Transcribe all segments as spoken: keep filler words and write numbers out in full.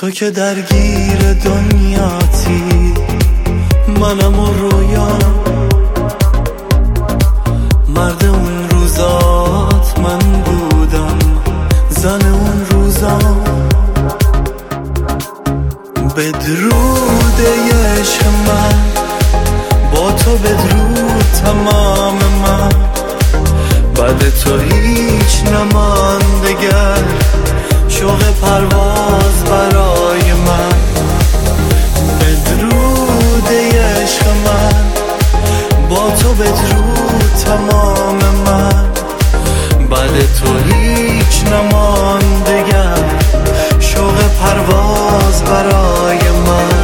تو که درگیر دنیاتی، منم و رویام، مرد اون روزات من بودم، زن اون روزام. بدرود عشق من، با تو بدرود تمام من، بعد تو هیچ نماندگر، شوق پرواز برای من. بدرود عشق من، با تو بدرود تمام من، بعد تو هیچ نماندگر، شوق پرواز برای من.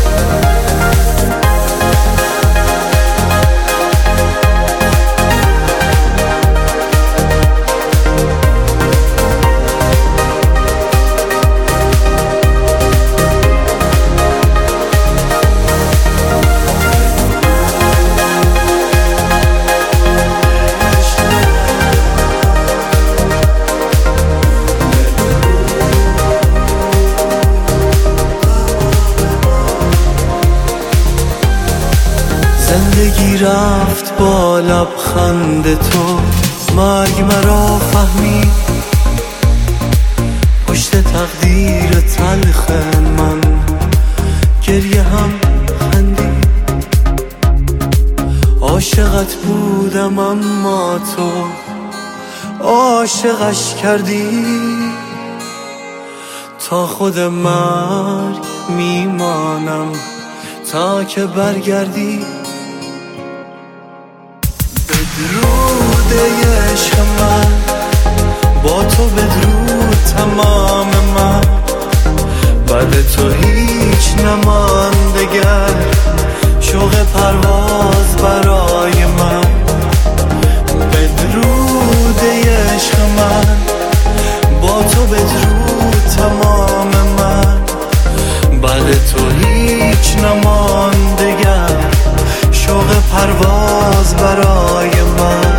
زندگی رفت با لبخند تو، مرگ مرا فهمید، پشت تقدیر تلخ من گریه هم خندید. عاشقت بودم اما تو عاشقش کردی، تا خود مرگ میمانم تا که برگردی. بدرود عشق من، با تو بدرود تمام من، بعد تو هیچ نماندگر، شوق پرواز برای من. بدرود عشق من، با تو بدرود تمام من، بعد تو هیچ نماندگر، شوق پرواز برای من.